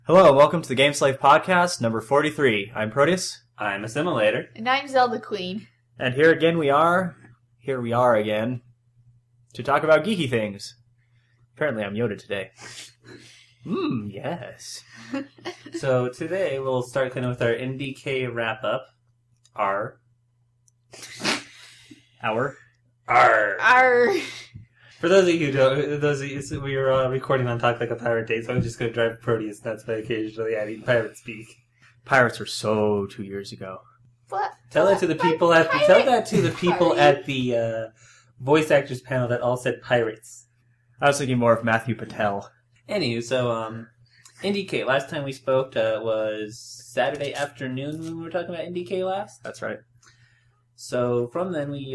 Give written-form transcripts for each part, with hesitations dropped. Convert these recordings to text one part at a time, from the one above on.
Hello, welcome to the Game Slave Podcast, number 43. I'm Proteus. I'm Assimilator. And I'm Zelda Queen. And here we are again, to talk about geeky things. Apparently I'm Yoda today. Yes. So today we'll start kind of with our NDK wrap-up. Our. For those of you who don't, we were recording on Talk Like a Pirate Day, so I'm just going to drive Proteus nuts by occasionally adding pirate speak. Pirates were so 2 years ago. Tell that to the people at the voice actors panel that all said pirates. I was thinking more of Matthew Patel. Anywho, so NDK. Last time we spoke was Saturday afternoon when we were talking about NDK last. That's right. So from then we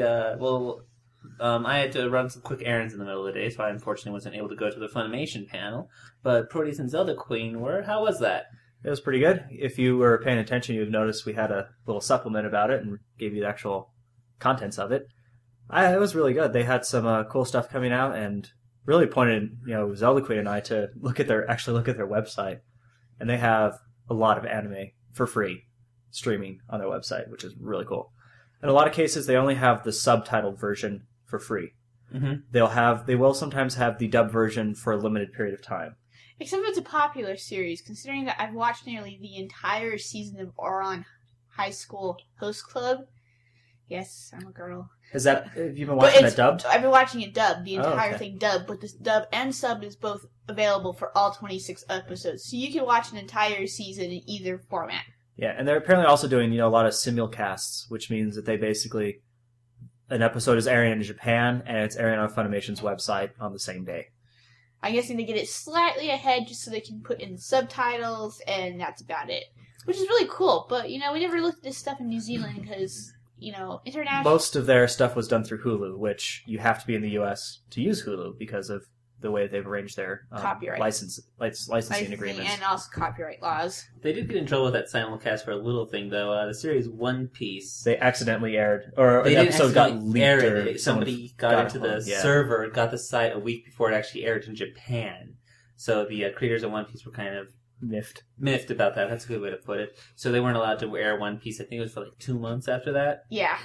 I had to run some quick errands in the middle of the day, so I unfortunately wasn't able to go to the Funimation panel. But Proteus and Zelda Queen were. How was that? It was pretty good. If you were paying attention, you've noticed we had a little supplement about it and gave you the actual contents of it. It was really good. They had some cool stuff coming out and really pointed, Zelda Queen and I to look at their website. And they have a lot of anime for free streaming on their website, which is really cool. In a lot of cases, they only have the subtitled version for free. Mm-hmm. They will sometimes have the dub version for a limited period of time. Except if it's a popular series, considering that I've watched nearly the entire season of Ouran High School Host Club. Yes, I'm a girl. Have you been watching that dubbed? I've been watching it dubbed, the entire okay. thing dubbed, but this dub and sub is both available for all 26 episodes. So you can watch an entire season in either format. Yeah, and they're apparently also doing, a lot of simulcasts, which means that they basically, an episode is airing in Japan, and it's airing on Funimation's website on the same day. I'm guessing they get it slightly ahead just so they can put in subtitles, and that's about it. Which is really cool, but, we never looked at this stuff in New Zealand because, international... Most of their stuff was done through Hulu, which you have to be in the U.S. to use Hulu because of the way they've arranged their copyright licensing agreements. And also copyright laws. They did get in trouble with that simulcast for a little thing, though. The series One Piece. They accidentally aired, or they an episode got leaked. Or somebody got into the server, got the site a week before it actually aired in Japan. So the creators of One Piece were kind of miffed about that. That's a good way to put it. So they weren't allowed to air One Piece. I think it was for like 2 months after that. Yeah.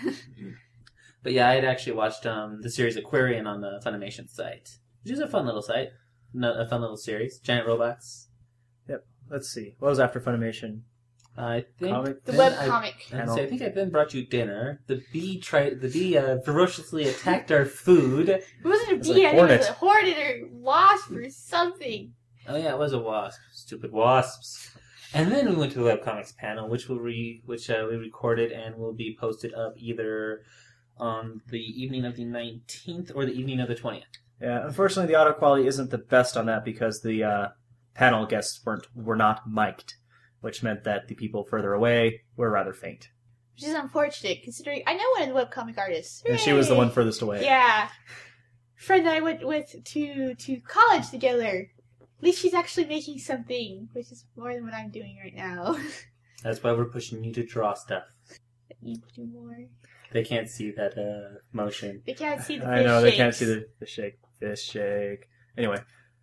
But yeah, I had actually watched the series Aquarian on the Funimation site. Which is a fun little site. A fun little series. Giant robots. Yep. Let's see. What was after Funimation? I think... The webcomic. I think I then brought you dinner. The bee ferociously attacked our food. It wasn't a bee. Like I think it was a hornet or wasp or something. Oh yeah, it was a wasp. Stupid wasps. And then we went to the webcomics panel, which we recorded and will be posted up either on the evening of the 19th or the evening of the 20th. Yeah, unfortunately the audio quality isn't the best on that because the panel guests were not mic'd, which meant that the people further away were rather faint. Which is unfortunate, considering I know one of the webcomic artists. Hooray! And she was the one furthest away. Yeah. Friend I went with to college together. At least she's actually making something, which is more than what I'm doing right now. That's why we're pushing you to draw stuff. I need to do more. They can't see that motion. They can't see the fish I know, shakes. they can't see the fish shake. Anyway.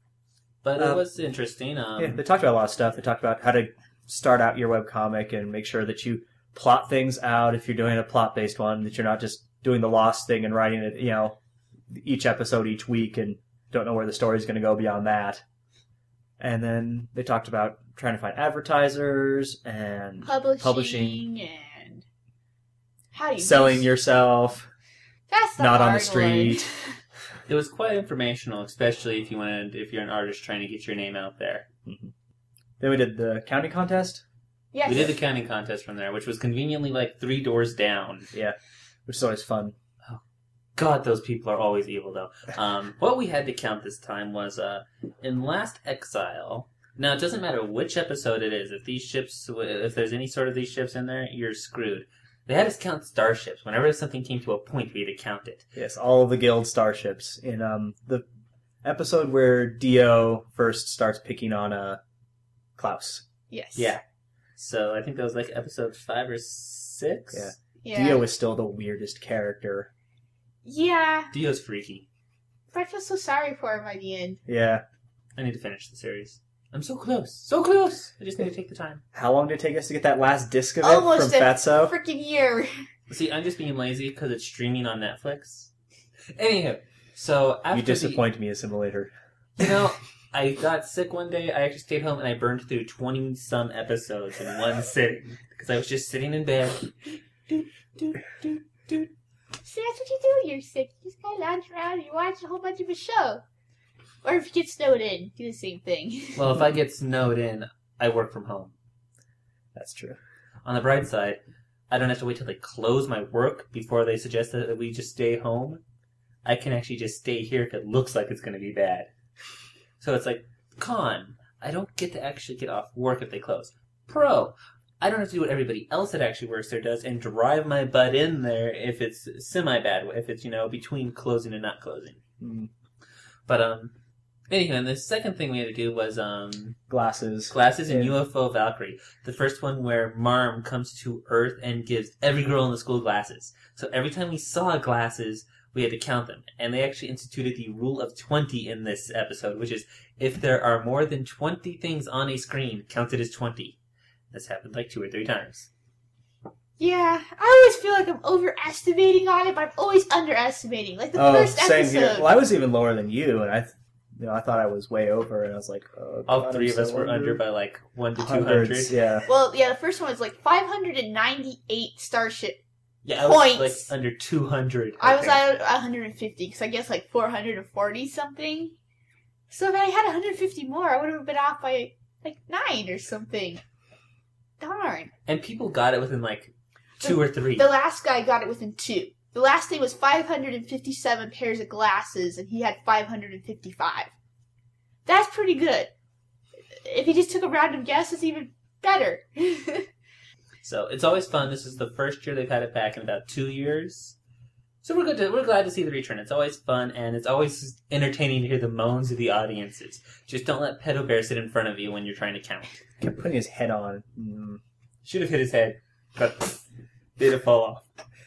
But it was interesting. Yeah, they talked about a lot of stuff. They talked about how to start out your webcomic and make sure that you plot things out if you're doing a plot-based one, that you're not just doing the Lost thing and writing it, each episode each week and don't know where the story's going to go beyond that. And then they talked about trying to find advertisers and publishing and how you selling yourself. That's the not hard on the street. one. It was quite informational, especially if you're an artist trying to get your name out there. Mm-hmm. Then we did the counting contest. Yes. We did the counting contest from there, which was conveniently like 3 doors down. Yeah, which is always fun. Oh, God, those people are always evil, though. What we had to count this time was in Last Exile. Now, it doesn't matter which episode it is. If there's any sort of these ships in there, you're screwed. They had us count starships. Whenever something came to a point, we had to count it. Yes, all of the guild starships. In the episode where Dio first starts picking on Klaus. Yes. Yeah. So I think that was like episode 5 or 6. Yeah. Dio is still the weirdest character. Yeah. Dio's freaky. But I feel so sorry for him by the end. Yeah. I need to finish the series. I'm so close. So close! I just need to take the time. How long did it take us to get that last disc of it Almost from a Fatso? freaking year. See, I'm just being lazy because it's streaming on Netflix. Anywho, so after You disappoint me, Assimilator. I got sick one day. I actually stayed home and I burned through 20-some episodes in one sitting because I was just sitting in bed. See, that's what you do when you're sick. You just kind of lounge around and you watch a whole bunch of a show. Or if you get snowed in, do the same thing. Well, if I get snowed in, I work from home. That's true. On the bright side, I don't have to wait till they close my work before they suggest that we just stay home. I can actually just stay here if it looks like it's going to be bad. So it's like, con, I don't get to actually get off work if they close. Pro, I don't have to do what everybody else that actually works there does and drive my butt in there if it's semi-bad, if it's, between closing and not closing. Mm. But, anyway, and the second thing we had to do was, Glasses. Glasses and Yeah. UFO Valkyrie. The first one where Marm comes to Earth and gives every girl in the school glasses. So every time we saw glasses, we had to count them. And they actually instituted the rule of 20 in this episode, which is if there are more than 20 things on a screen, count it as 20. This happened like 2 or 3 times. Yeah, I always feel like I'm overestimating on it, but I'm always underestimating. Like the first same episode. here. Well, I was even lower than you, and I thought I was way over, and I was like, oh, All God, 3 I'm of us so were under by like 1 to hundreds, 200. yeah. Well, yeah, the first one was like 598 Starship. Yeah, I was Points. like under 200. I was at 150, because I guess like 440 something. So if I had 150 more, I would have been off by like 9 or something. Darn. And people got it within like 2 or 3. The last guy got it within 2. The last thing was 557 pairs of glasses, and he had 555. That's pretty good. If he just took a random guess, it's even better. So it's always fun. This is the first year they've had it back in about 2 years. So we're glad to see the return. It's always fun, and it's always entertaining to hear the moans of the audiences. Just don't let Pedo Bear sit in front of you when you're trying to count. Kept putting his head on. Mm. Should have hit his head, but did fall off.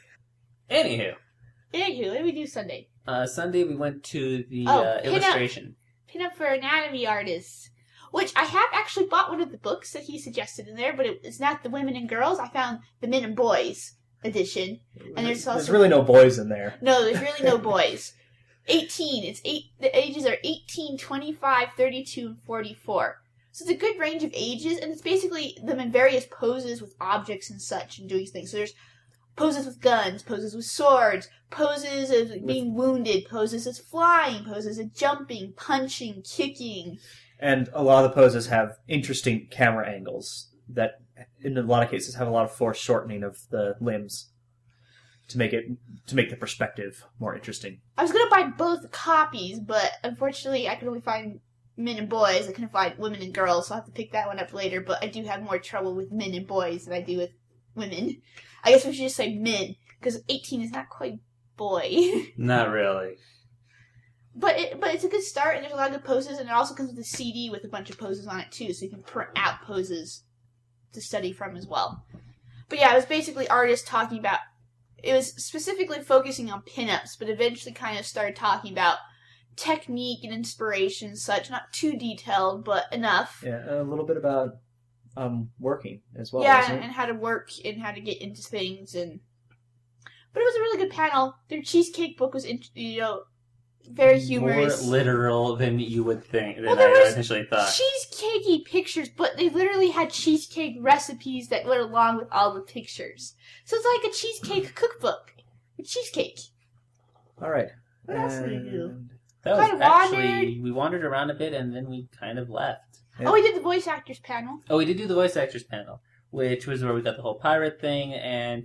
Anywho, Anywho, what did we do Sunday? Sunday we went to the Pinup. illustration. Pinup for anatomy artists. Which I have actually bought one of the books that he suggested in there, but it's not the women and girls. I found the men and boys edition. And there's also really no boys in there. No, there's really no boys. 18. The ages are 18, 25, 32, and 44. So it's a good range of ages, and it's basically them in various poses with objects and such and doing things. So there's poses with guns, poses with swords, poses of being wounded, poses as flying, poses of jumping, punching, kicking. And a lot of the poses have interesting camera angles that, in a lot of cases, have a lot of foreshortening of the limbs to make the perspective more interesting. I was gonna buy both copies, but unfortunately I could only find men and boys. I couldn't find women and girls, so I'll have to pick that one up later. But I do have more trouble with men and boys than I do with women. I guess we should just say men, because 18 is not quite boy. Not really. But it's a good start, and there's a lot of good poses, and it also comes with a CD with a bunch of poses on it too, so you can print out poses to study from as well. But yeah, it was basically artists talking about. It was specifically focusing on pinups, but eventually kind of started talking about technique and inspiration and such. Not too detailed, but enough. Yeah, a little bit about working as well. Yeah, isn't it? and how to work and how to get into things, and but it was a really good panel. Their cheesecake book was, very humorous. More literal than you would think, than Well, there I was initially thought. cheesecakey pictures, but they literally had cheesecake recipes that went along with all the pictures. So it's like a cheesecake cookbook with cheesecake. All right. What else did we do? That was Kinda actually, we wandered around a bit and then we kind of left. Yeah. Oh, we did the voice actors panel. Oh, we did do the voice actors panel, which was where we got the whole pirate thing, and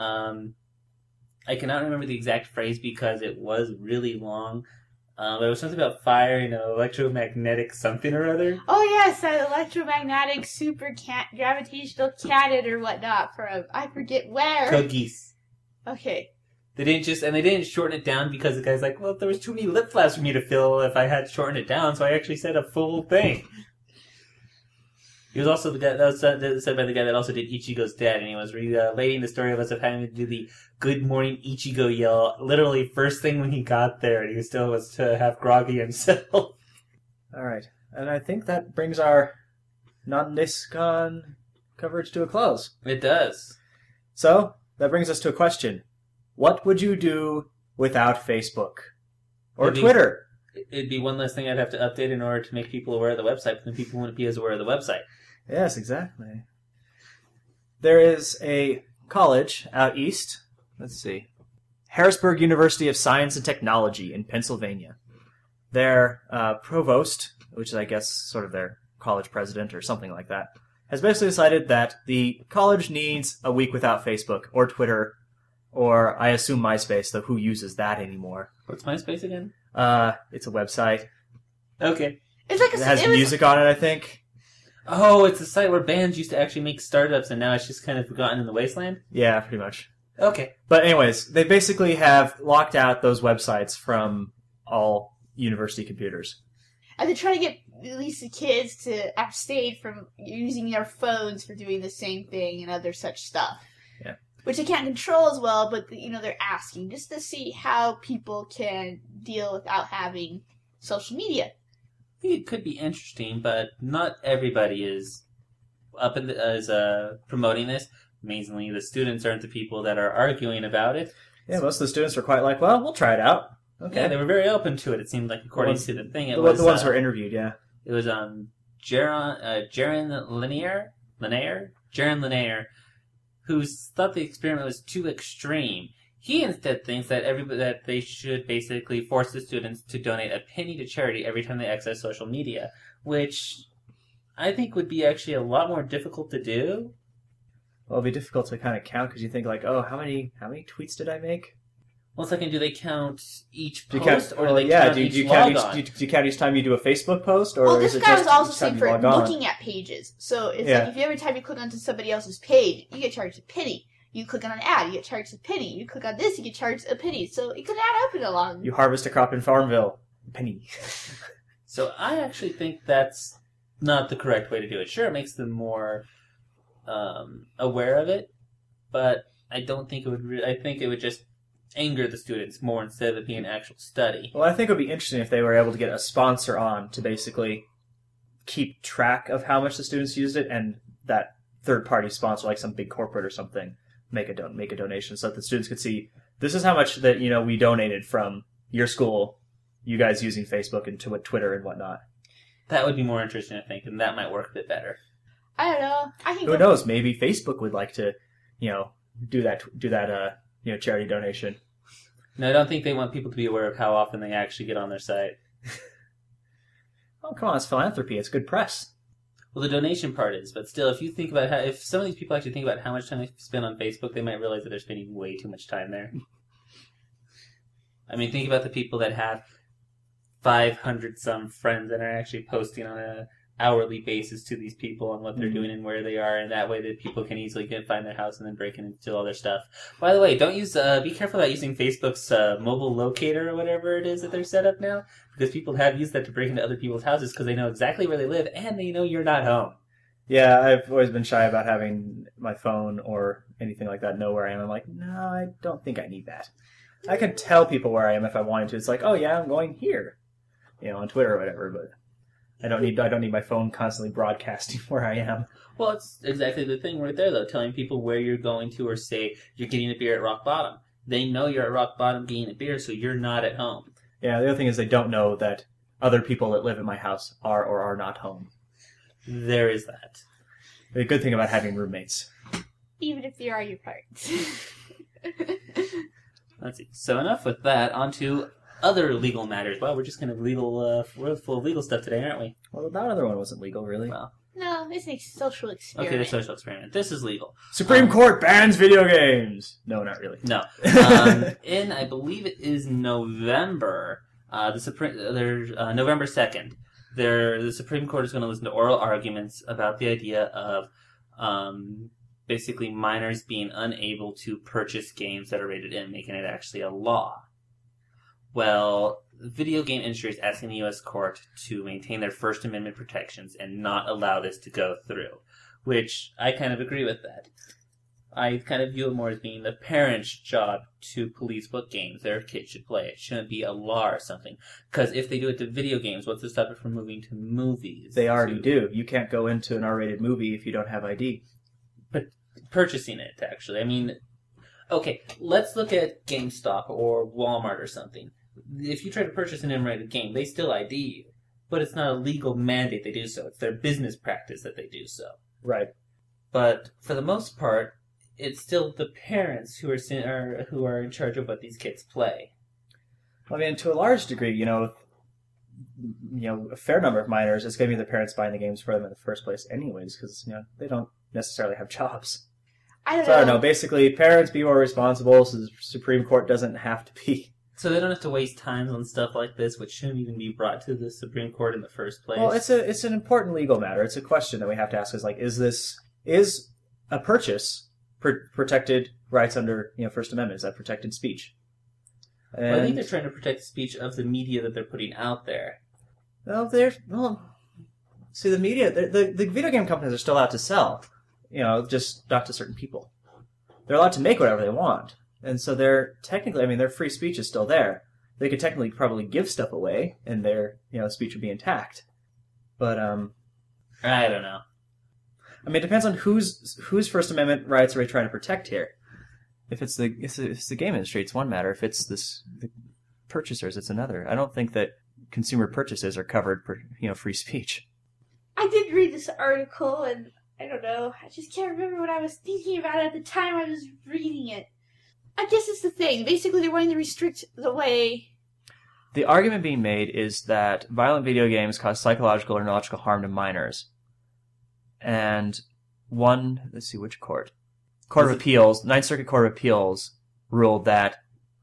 I cannot remember the exact phrase because it was really long. But it was something about fire, electromagnetic something or other. Oh yes, that electromagnetic gravitational cannon or whatnot from I forget where. Cookies. Okay. They didn't shorten it down because the guy's like, well, there was too many lip flaps for me to fill if I had shortened it down, so I actually said a full thing. He was also the guy that was said by the guy that also did Ichigo's dad, and he was relating the story of us of having to do the "Good morning Ichigo" yell literally first thing when he got there, and he still was to have groggy himself. All right. And I think that brings our non-NISCON coverage to a close. It does. So, that brings us to a question. What would you do without Facebook? Or Twitter? It'd be one less thing I'd have to update in order to make people aware of the website, but then people wouldn't be as aware of the website. Yes, exactly. There is a college out east. Let's see. Harrisburg University of Science and Technology in Pennsylvania. Their provost, which is, I guess, sort of their college president or something like that, has basically decided that the college needs a week without Facebook or Twitter or, I assume, MySpace, though who uses that anymore? What's MySpace again? It's a website. Okay. It's like It has music on it, I think. Oh, it's a site where bands used to actually make startups, and now it's just kind of forgotten in the wasteland? Yeah, pretty much. Okay. But anyways, they basically have locked out those websites from all university computers. And they're trying to get at least the kids to abstain from using their phones for doing the same thing and other such stuff. Yeah. Which they can't control as well, but they're asking just to see how people can deal without having social media. I think it could be interesting, but not everybody is promoting this. Amazingly, the students aren't the people that are arguing about it. Yeah, most of the students were quite like, well, we'll try it out. Okay. Yeah, they were very open to it. It seemed like, according to the thing, The ones who were interviewed, yeah. It was Jaron Lanier, who thought the experiment was too extreme. He instead thinks that they should basically force the students to donate a penny to charity every time they access social media, which I think would be actually a lot more difficult to do. Well, it'd be difficult to kind of count because you think like, oh, how many tweets did I make? Well, second, do they count each Do post, you count, or do they count do each you count log-on? do you count each time you do a Facebook post, or Well, is this it guy just was also each time saying you for log on? looking at pages. So it's Yeah. like if every time you click onto somebody else's page, you get charged a penny. You click on an ad, you get charged a penny. You click on this, you get charged a penny. So it could add up in a long. You harvest a crop in Farmville, penny. So I actually think that's not the correct way to do it. Sure, it makes them more aware of it, but I don't think it would. I think it would just anger the students more instead of it being an actual study. Well, I think it would be interesting if they were able to get a sponsor on to basically keep track of how much the students used it, and that third-party sponsor, like some big corporate or something, make a donation so that the students could see this is how much that we donated from your school, you guys using Facebook and Twitter and whatnot. That would be more interesting, I think, and that might work a bit better. I don't know. I think Who knows? Maybe Facebook would like to, do that charity donation. No, I don't think they want people to be aware of how often they actually get on their site. Oh, come on, it's philanthropy. It's good press. Well, the donation part is, but still, if you think about if some of these people actually think about how much time they spend on Facebook, they might realize that they're spending way too much time there. I mean, think about the people that have 500 some friends that are actually posting on a hourly basis to these people on what they're doing and where they are, and that way that people can easily find their house and then break in and steal all their stuff. By the way, be careful about using Facebook's mobile locator or whatever it is that they're set up now, because people have used that to break into other people's houses because they know exactly where they live and they know you're not home. Yeah, I've always been shy about having my phone or anything like that know where I am. I'm like, no, I don't think I need that. I can tell people where I am if I wanted to. It's like, oh yeah, I'm going here, on Twitter or whatever, but I don't need my phone constantly broadcasting where I am. Well, it's exactly the thing right there, though, telling people where you're going to, or say you're getting a beer at Rock Bottom. They know you're at Rock Bottom getting a beer, so you're not at home. Yeah, the other thing is they don't know that other people that live at my house are or are not home. There is that. The good thing about having roommates. even if they are your parents. Let's see. So enough with that. On to other legal matters. Wow, we're just kind of legal. We're full of legal stuff today, aren't we? Well, that other one wasn't legal, really. Well, No, it's a social experiment. okay, the social experiment. This is legal. Supreme Court bans video games. No, not really. No. In, I believe it is November, November 2nd, the Supreme Court is going to listen to oral arguments about the idea of basically minors being unable to purchase games that are rated M, making it actually a law. Well, the video game industry is asking the U.S. court to maintain their First Amendment protections and not allow this to go through, which I kind of agree with that. I kind of view it more as being the parents' job to police what games their kids should play. It shouldn't be a law or something. Because if they do it to video games, what's to stop it from moving to movies? They already do. You can't go into an R-rated movie if you don't have ID. But purchasing it, actually. I mean, okay, let's look at GameStop or Walmart or something. If you try to purchase an M-rated game, they still ID you. But it's not a legal mandate they do so. It's their business practice that they do so. Right. But for the most part, it's still the parents who are in charge of what these kids play. I mean, to a large degree, a fair number of minors, it's going to be the parents buying the games for them in the first place anyways, because, they don't necessarily have jobs. I don't know. Basically, parents be more responsible, so the Supreme Court doesn't have to be. So they don't have to waste time on stuff like this, which shouldn't even be brought to the Supreme Court in the first place. Well, it's an important legal matter. It's a question that we have to ask: is a purchase protected rights under First Amendment? Is that protected speech? And, I think they're trying to protect the speech of the media that they're putting out there. See, the media, the video game companies are still allowed to sell, just not to certain people. They're allowed to make whatever they want. And so they're technically, their free speech is still there. They could technically probably give stuff away, and their speech would be intact. But I don't know. It depends on whose First Amendment rights are we trying to protect here. If it's the game industry, it's one matter. If it's the purchasers, it's another. I don't think that consumer purchases are covered for free speech. I did read this article, and I don't know. I just can't remember what I was thinking about at the time I was reading it. I guess it's the thing. Basically, they're wanting to restrict the way... The argument being made is that violent video games cause psychological or neurological harm to minors. And let's see, which court? Court of Appeals, Ninth Circuit Court of Appeals ruled that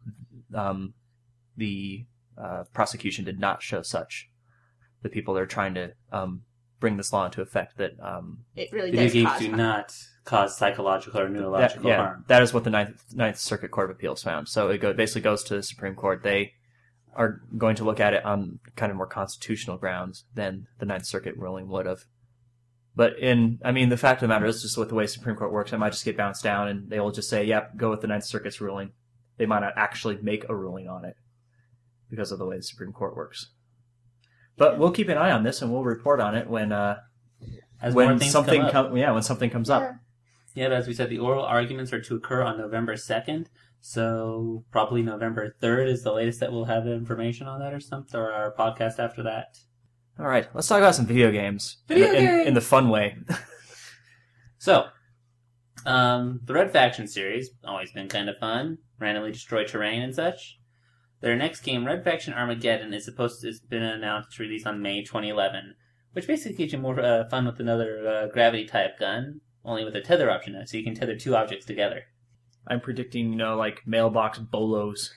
the prosecution did not show such. The people that are trying to bring this law into effect that it really video does games cause do harm. not cause psychological or neurological harm. That is what the Ninth Circuit Court of Appeals found. So it basically goes to the Supreme Court. They are going to look at it on kind of more constitutional grounds than the Ninth Circuit ruling would have. But the fact of the matter is just with the way Supreme Court works, it might just get bounced down and they will just say, yep, go with the Ninth Circuit's ruling. They might not actually make a ruling on it because of the way the Supreme Court works. But we'll keep an eye on this and we'll report on it when something comes up. Yeah, but as we said, the oral arguments are to occur on November 2nd, so probably November 3rd is the latest that we'll have information on that or something, or our podcast after that. All right, let's talk about some video games. In the fun way. So, the Red Faction series, always been kind of fun, randomly destroy terrain and such. Their next game, Red Faction Armageddon, it's been announced to release on May 2011, which basically gives you more fun with another gravity-type gun, only with a tether option now, so you can tether two objects together. I'm predicting, mailbox bolos.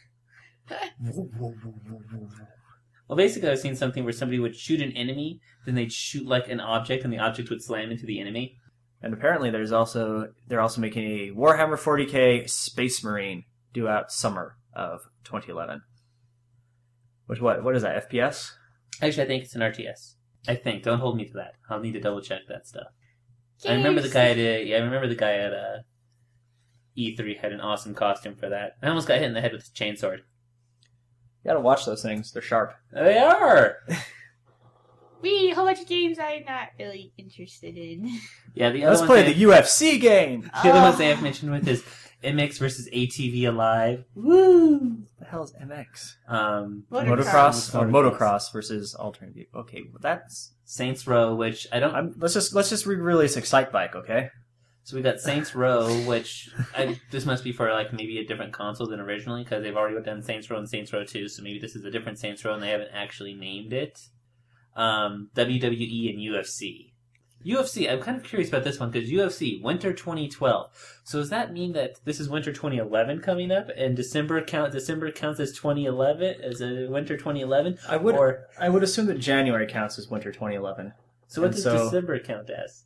Well, basically, I've seen something where somebody would shoot an enemy, then they'd shoot, an object, and the object would slam into the enemy. And apparently they're also making a Warhammer 40k Space Marine due out summer of 2011. Which, what is that, FPS? Actually, I think it's an RTS. I think. Don't hold me to that. I'll need to double-check that stuff. I remember the guy at E3 had an awesome costume for that. I almost got hit in the head with his chainsword. You gotta watch those things. They're sharp. They are! A whole bunch of games I'm not really interested in. Yeah, the other Let's play the UFC game! The other ones they have mentioned with is MX versus ATV Alive. Woo! What the hell is MX? Motocross. Motocross versus alternate. Okay, well that's Saints Row, which I don't. Let's just re-release Excite Bike, okay? So we got Saints Row, which this must be for maybe a different console than originally because they've already done Saints Row and Saints Row 2, so maybe this is a different Saints Row and they haven't actually named it. WWE and UFC. UFC, I'm kind of curious about this one because UFC, Winter 2012. So does that mean that this is Winter 2011 coming up and December counts as 2011 as a Winter 2011? I would assume that January counts as Winter 2011. So what does December count as?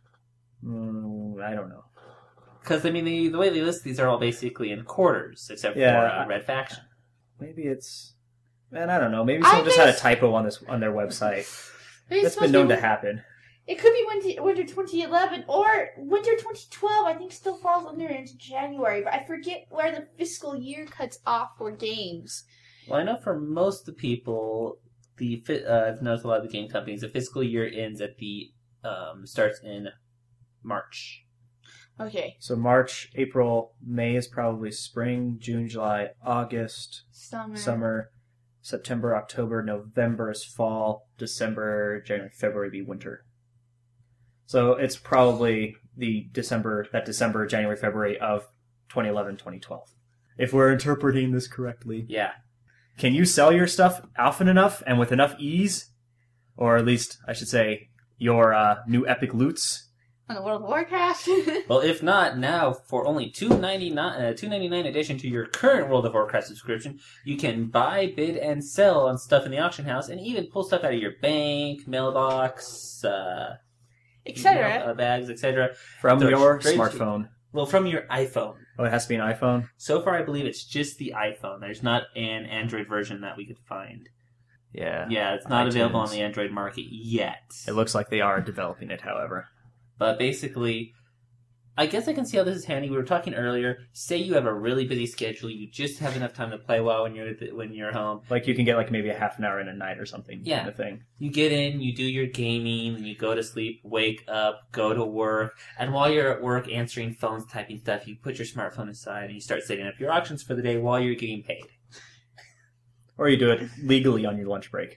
I don't know. Because, the way they list these are all basically in quarters, except for Red Faction. Maybe it's... Man, I don't know. Maybe someone just had a typo on their website. That's been known to happen. It could be winter 2011 or winter 2012. I think still falls under into January, but I forget where the fiscal year cuts off for games. Well, I know for most of the people, I've noticed a lot of the game companies, the fiscal year ends at starts in March. Okay. So March, April, May is probably spring, June, July, August, summer, September, October, November is fall, December, January, February be winter. So it's probably that December, January, February of 2011, 2012. If we're interpreting this correctly. Yeah. Can you sell your stuff often enough and with enough ease? Or at least, I should say, your new epic loots? On the World of Warcraft? Well, if not, now for only $2.99 addition to your current World of Warcraft subscription, you can buy, bid, and sell on stuff in the auction house, and even pull stuff out of your bank, mailbox, etc. Bags, etc. From your smartphone. Well, from your iPhone. Oh, it has to be an iPhone? So far, I believe it's just the iPhone. There's not an Android version that we could find. Yeah. Yeah, it's not available on the Android market yet. It looks like they are developing it, however. But basically, I guess I can see how this is handy. We were talking earlier. Say you have a really busy schedule. You just have enough time to play WoW when you're home. Like you can get like maybe a half an hour in a night or something. Yeah. Kind of thing. You get in, you do your gaming, and you go to sleep, wake up, go to work. And while you're at work answering phones, typing stuff, you put your smartphone aside and you start setting up your auctions for the day while you're getting paid. Or you do it legally on your lunch break.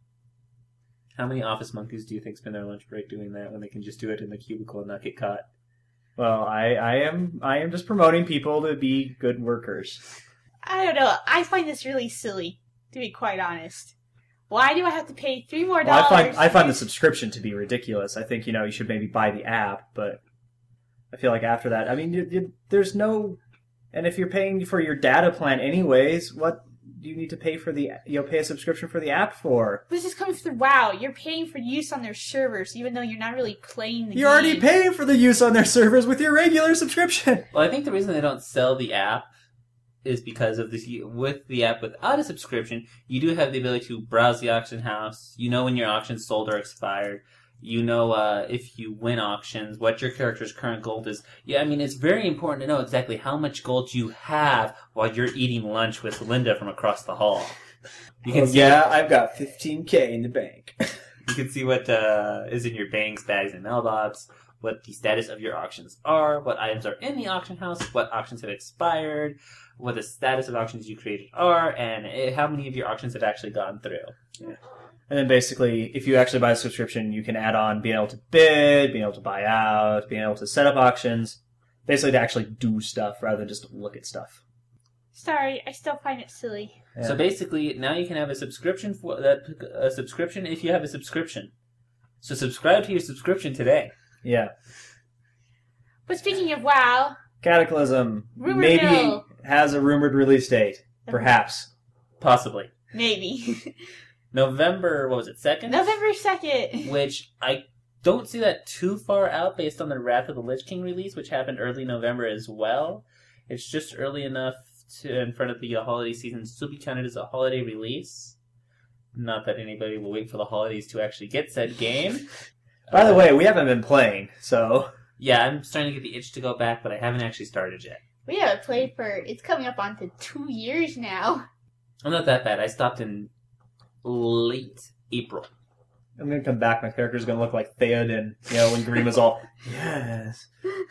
How many office monkeys do you think spend their lunch break doing that when they can just do it in the cubicle and not get caught? Well, I am just promoting people to be good workers. I don't know. I find this really silly, to be quite honest. Why do I have to pay $3 more? Well, I find the subscription to be ridiculous. I think you should maybe buy the app, but I feel like after that, I mean, there's no. And if you're paying for your data plan anyways, what do you need to pay for pay a subscription for the app for? This is coming through WoW. You're paying for use on their servers, even though you're not really playing the game. You're already paying for the use on their servers with your regular subscription. Well, I think the reason they don't sell the app is because of this. With the app without a subscription, you do have the ability to browse the auction house. You know when your auction's sold or expired. You know if you win auctions, what your character's current gold is. Yeah, I mean, it's very important to know exactly how much gold you have while you're eating lunch with Linda from across the hall. You can see I've got 15K in the bank. You can see what is in your banks, bags, and mailbox, what the status of your auctions are, what items are in the auction house, what auctions have expired, what the status of auctions you created are, and how many of your auctions have actually gone through. Yeah. And then basically, if you actually buy a subscription, you can add on being able to bid, being able to buy out, being able to set up auctions, basically to actually do stuff rather than just look at stuff. Sorry, I still find it silly. Yeah. So basically, now you can have a subscription if you have a subscription. So subscribe to your subscription today. Yeah. But speaking of WoW, Cataclysm Rumor maybe mill. has a rumored release date. Perhaps. Possibly. Maybe. November, what was it, 2nd? November 2nd. Which I don't see that too far out based on the Wrath of the Lich King release, which happened early November as well. It's just early enough in front of the holiday season to still be counted as a holiday release. Not that anybody will wait for the holidays to actually get said game. By the way, we haven't been playing, so... Yeah, I'm starting to get the itch to go back, but I haven't actually started yet. We haven't played it's coming up on to 2 years now. I'm not that bad. I stopped in late April. I'm going to come back, my character's going to look like Theoden, when Garima's all, yes.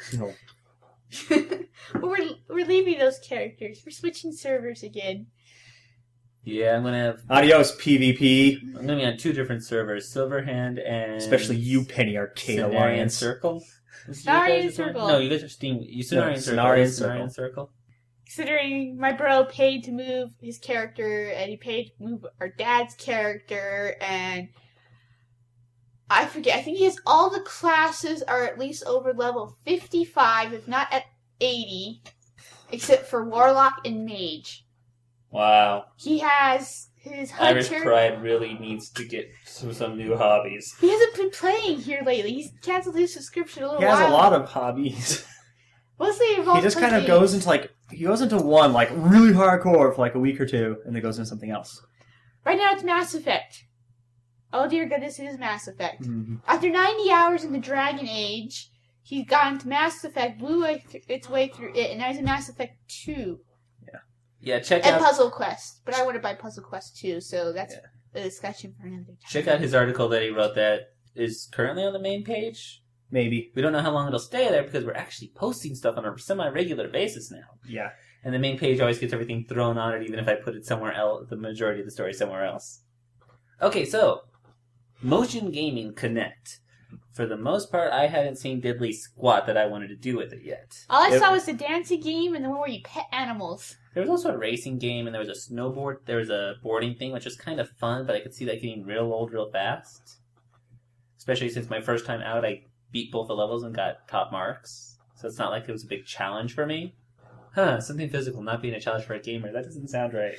But we're leaving those characters. We're switching servers again. Yeah, I'm gonna have... Adios, PvP. I'm gonna be on 2 different servers, Silverhand and... Especially you, Penny Arcade Cenarian Alliance. Circle? Cenarian Circle. No, you guys are Steam... Cenarian Circle. Cenarian Circle. Considering my bro paid to move his character, and he paid to move our dad's character, and... I forget, I think he has all the classes are at least over level 55, if not at 80, except for Warlock and Mage. Wow. He has his Irish Hunter... Pride really needs to get some new hobbies. He hasn't been playing here lately. He's canceled his subscription a little He while. has a lot of hobbies. Mostly involved He just kind of goes into one, like, really hardcore for like a week or two, and then goes into something else. Right now it's Mass Effect. Oh dear goodness, it is Mass Effect. Mm-hmm. After 90 hours in the Dragon Age, he's gotten to Mass Effect, blew its way through it, and now he's in Mass Effect 2. Yeah, check And out Puzzle Quest. But I want to buy Puzzle Quest 2, so that's a discussion for another time. check out his article that he wrote that is currently on the main page. Maybe. We don't know how long it'll stay there because we're actually posting stuff on a semi-regular basis now. Yeah. And the main page always gets everything thrown on it, even if I put it somewhere else, the majority of the story somewhere else. Okay, so, Motion Gaming Connect. For the most part, I hadn't seen diddly squat that I wanted to do with it yet. All I saw was the dancing game and the one where you pet animals. There was also a racing game, and there was a snowboard. There was a boarding thing, which was kind of fun, but I could see that getting real old real fast. Especially since my first time out, I beat both the levels and got top marks. So it's not like it was a big challenge for me. Something physical not being a challenge for a gamer. That doesn't sound right.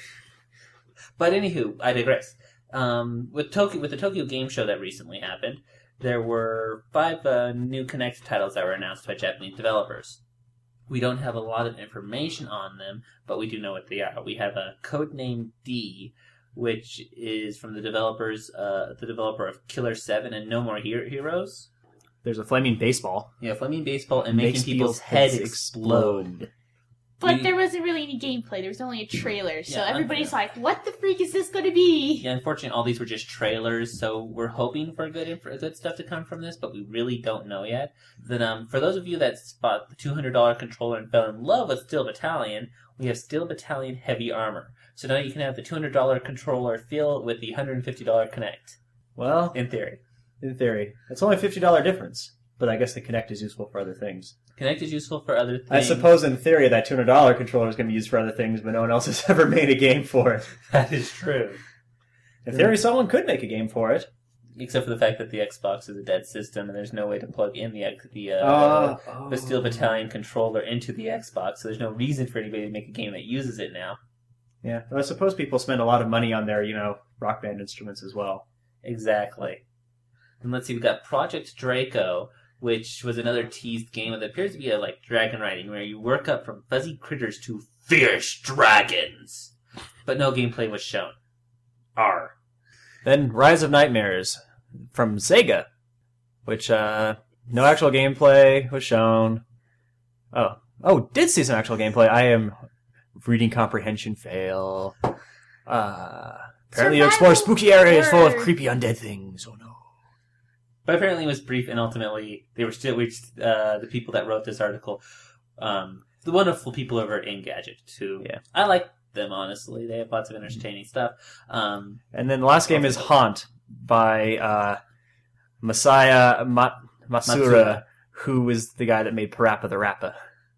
But anywho, I digress. With the Tokyo Game Show that recently happened, there were 5 new Connect titles that were announced by Japanese developers. We don't have a lot of information on them, but we do know what they are. We have a Codename D, which is from the developer of Killer 7 and No More Heroes. There's a flaming baseball. Yeah, flaming baseball and Makes making people's heads explode. But there wasn't really any gameplay. There was only a trailer. So Yeah, everybody's like, what the freak is this going to be? Yeah, unfortunately, all these were just trailers, so we're hoping for good stuff to come from this, but we really don't know yet. Then, for those of you that spot the $200 controller and fell in love with Steel Battalion, we have Steel Battalion Heavy Armor. So now you can have the $200 controller feel with the $150 Connect. Well, In theory. It's only a $50 difference. But I guess the Kinect is useful for other things. Kinect is useful for other things. I suppose in theory that $200 controller is going to be used for other things, but no one else has ever made a game for it. That is true. In theory, someone could make a game for it. Except for the fact that the Xbox is a dead system and there's no way to plug in the Steel Battalion controller into the Xbox, so there's no reason for anybody to make a game that uses it now. Yeah, well, I suppose people spend a lot of money on their, Rock Band instruments as well. Exactly. And let's see, we got Project Draco, which was another teased game that appears to be a dragon riding, where you work up from fuzzy critters to fierce dragons. But no gameplay was shown. Then Rise of Nightmares from Sega, which no actual gameplay was shown. Did see some actual gameplay. I am reading comprehension fail. Apparently you explore spooky areas full of creepy undead things. Oh no. But apparently it was brief, and ultimately they were still the people that wrote this article, the wonderful people over at Engadget, who I like them, honestly. They have lots of entertaining stuff. And then the last game is Haunt by Masaya Masura, who is the guy that made Parappa the Rappa.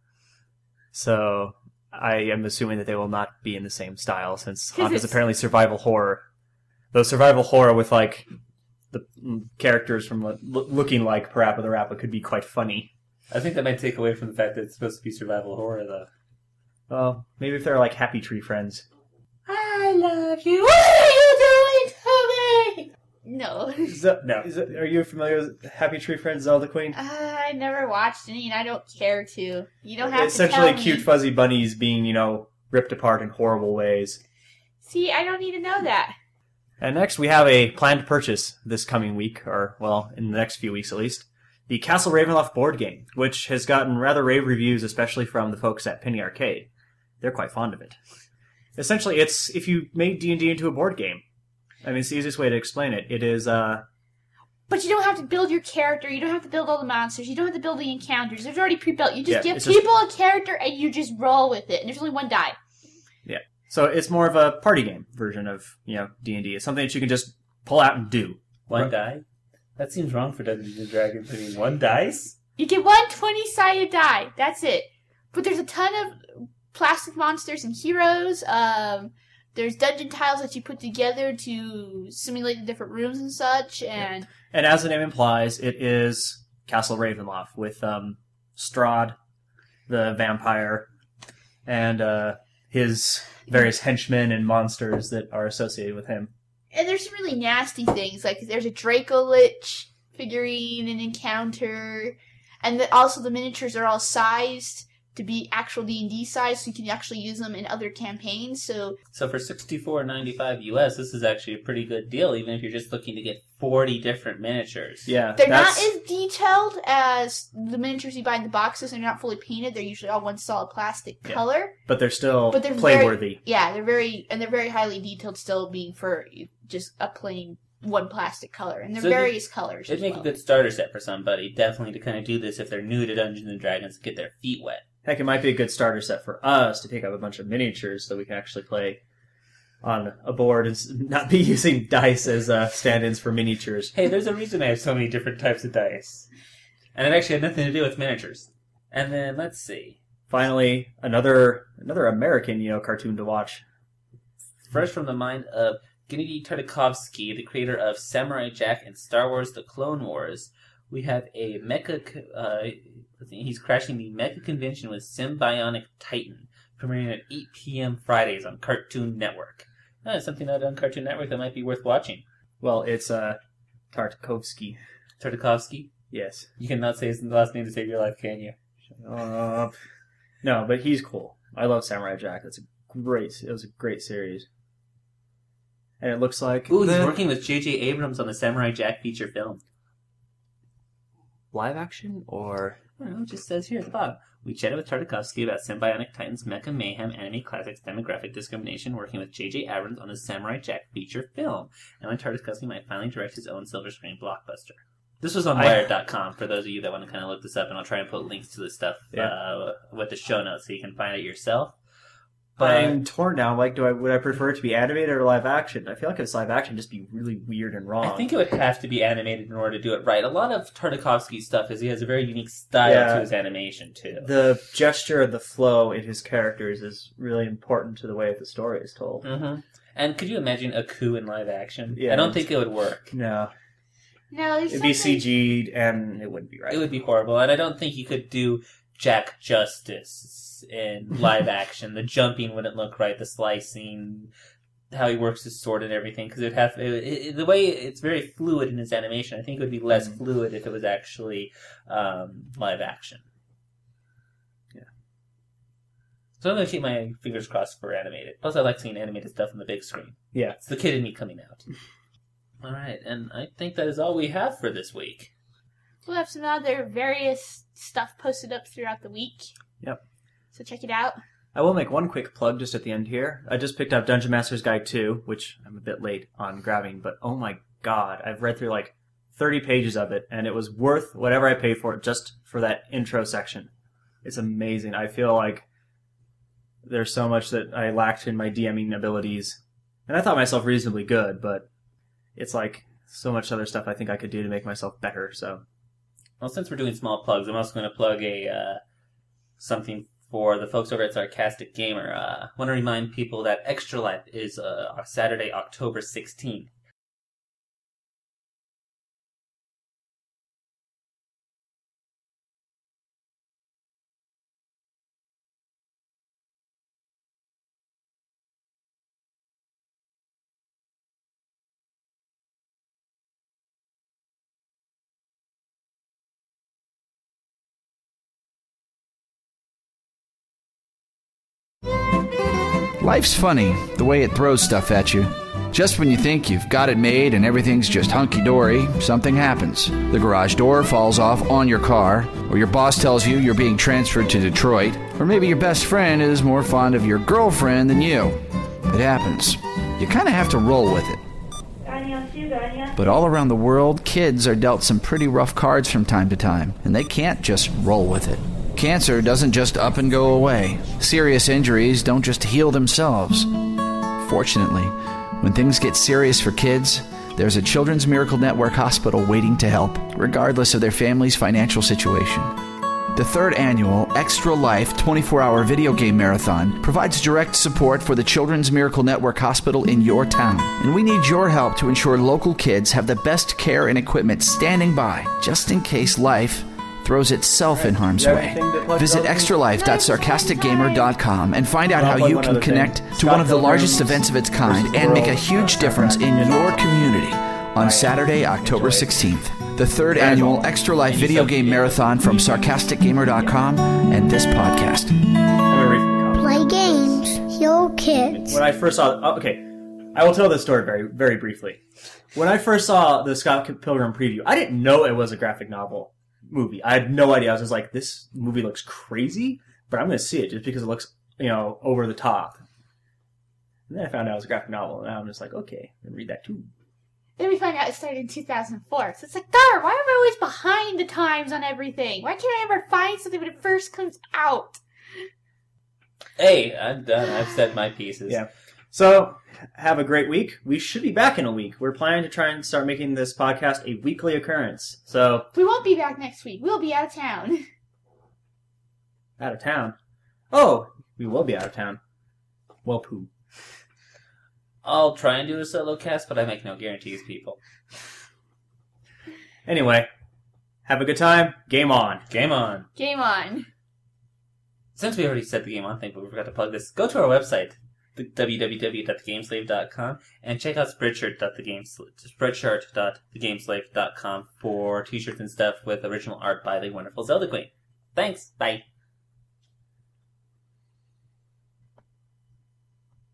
So I am assuming that they will not be in the same style, since Haunt is apparently survival horror. Though survival horror with the characters from looking like Parappa the Rappa could be quite funny. I think that might take away from the fact that it's supposed to be survival horror, though. Well, maybe if they're Happy Tree Friends. I love you. What are you doing to me? No. Are you familiar with Happy Tree Friends, Zelda Queen? I never watched any, and I don't care to. You don't have Essentially to tell cute me. fuzzy bunnies being, ripped apart in horrible ways. See, I don't need to know that. And next, we have a planned purchase this coming week, or, well, in the next few weeks at least. The Castle Ravenloft board game, which has gotten rather rave reviews, especially from the folks at Penny Arcade. They're quite fond of it. Essentially, it's if you made D&D into a board game. I mean, it's the easiest way to explain it. It is, But you don't have to build your character, you don't have to build all the monsters, you don't have to build the encounters. There's already pre-built. You just give people a character and you just roll with it. And there's only one die. Yeah. So it's more of a party game version of, D&D. It's something that you can just pull out and do. One die? That seems wrong for Dungeons & Dragons. I mean, one dice? You get one 20-sided die. That's it. But there's a ton of plastic monsters and heroes. There's dungeon tiles that you put together to simulate the different rooms and such. And as the name implies, it is Castle Ravenloft with Strahd, the vampire, and his various henchmen and monsters that are associated with him. And there's some really nasty things, like there's a Draco Lich figurine, an encounter, and also the miniatures are all sized to be actual D&D size, so you can actually use them in other campaigns. So for $64.95 US, this is actually a pretty good deal, even if you're just looking to get 40 different miniatures. Yeah, they're not as detailed as the miniatures you buy in the boxes, and they're not fully painted. They're usually all one solid plastic color. But they're still they're playworthy. They're very highly detailed still, being for just a plain one plastic color, and they're various colors. It'd make a good starter set for somebody, definitely, to kind of do this if they're new to Dungeons and Dragons and get their feet wet. Heck, it might be a good starter set for us to pick up a bunch of miniatures so we can actually play on a board and not be using dice as stand-ins for miniatures. Hey, there's a reason I have so many different types of dice. And it actually had nothing to do with miniatures. And then, let's see. Finally, another American, cartoon to watch. Fresh from the mind of Gennady Tartakovsky, the creator of Samurai Jack and Star Wars The Clone Wars, we have a he's crashing the Mecha Convention with Symbionic Titan, premiering at 8 p.m. Fridays on Cartoon Network. That's something out on Cartoon Network that might be worth watching. Well, it's Tartakovsky. Tartakovsky? Yes. You cannot say his last name to save your life, can you? No, but he's cool. I love Samurai Jack. It was a great series. And it looks like... Ooh, he's working with J.J. Abrams on the Samurai Jack feature film. Live action, or... I don't know, it just says here at the bottom. We chatted with Tartakovsky about Symbionic Titan's Mecha Mayhem Anime Classics demographic discrimination, working with J.J. Abrams on the Samurai Jack feature film, and when Tartakovsky might finally direct his own silver screen blockbuster. This was on Wired.com, for those of you that want to kind of look this up, and I'll try and put links to this stuff with the show notes so you can find it yourself. But I'm torn now. Like, would I prefer it to be animated or live action? I feel like if it's live action, it'd just be really weird and wrong. I think it would have to be animated in order to do it right. A lot of Tartakovsky's stuff is he has a very unique style to his animation, too. The gesture and the flow in his characters is really important to the way the story is told. Mm-hmm. And could you imagine a coup in live action? Yeah, I don't think it would work. No. No, it'd be CG'd, and it wouldn't be right. It would be horrible, and I don't think you could do Jack justice in live action. The jumping wouldn't look right, the slicing, how he works his sword and everything, because the way it's very fluid in his animation. I think it would be less fluid if it was actually live action. Yeah. So I'm going to keep my fingers crossed for animated. Plus, I like seeing animated stuff on the big screen. Yeah. It's the kid in me coming out. All right, and I think that is all we have for this week. We'll have some other various stuff posted up throughout the week. Yep. So check it out. I will make one quick plug just at the end here. I just picked up Dungeon Master's Guide 2, which I'm a bit late on grabbing, but oh my god, I've read through like 30 pages of it, and it was worth whatever I paid for it just for that intro section. It's amazing. I feel like there's so much that I lacked in my DMing abilities, and I thought myself reasonably good, but it's like so much other stuff I think I could do to make myself better, so... Well, since we're doing small plugs, I'm also going to plug something for the folks over at Sarcastic Gamer. I want to remind people that Extra Life is Saturday, October 16th. Life's funny, the way it throws stuff at you. Just when you think you've got it made and everything's just hunky-dory, something happens. The garage door falls off on your car, or your boss tells you you're being transferred to Detroit, or maybe your best friend is more fond of your girlfriend than you. It happens. You kind of have to roll with it. But all around the world, kids are dealt some pretty rough cards from time to time, and they can't just roll with it. Cancer doesn't just up and go away. Serious injuries don't just heal themselves. Fortunately, when things get serious for kids, there's a Children's Miracle Network hospital waiting to help, regardless of their family's financial situation. The third annual Extra Life 24-hour video game marathon provides direct support for the Children's Miracle Network hospital in your town. And we need your help to ensure local kids have the best care and equipment standing by, just in case life throws itself in harm's way. Visit extralife.sarcasticgamer.com and find out how you can connect to one of the largest events of its kind and make a huge difference in your community on Saturday, October 16th. the third annual Extra Life video game marathon from SarcasticGamer.com and this podcast. I'm gonna read from the comments. Play games, heal kids. When I first saw, I will tell this story very, very briefly. When I first saw the Scott Pilgrim preview, I didn't know it was a graphic novel movie. I had no idea. I was just like, this movie looks crazy, but I'm going to see it just because it looks, over the top. And then I found out it was a graphic novel, and now I'm just like, okay, I'm going to read that too. Then we find out it started in 2004. So it's like, darn, why am I always behind the times on everything? Why can't I ever find something when it first comes out? Hey, I'm done. I've said my pieces. Yeah. So, have a great week. We should be back in a week. We're planning to try and start making this podcast a weekly occurrence. So, We won't be back next week. We'll be out of town. out of town. Oh, we will be out of town. Well, poo. I'll try and do a solo cast, but I make no guarantees, people. Anyway, have a good time. Game on. Game on. Game on. Since we already said the game on thing, but we forgot to plug this, go to our website, www.thegameslave.com, and check out spreadshirt.thegameslave.com for t-shirts and stuff with original art by the wonderful Zelda Queen. Thanks. Bye.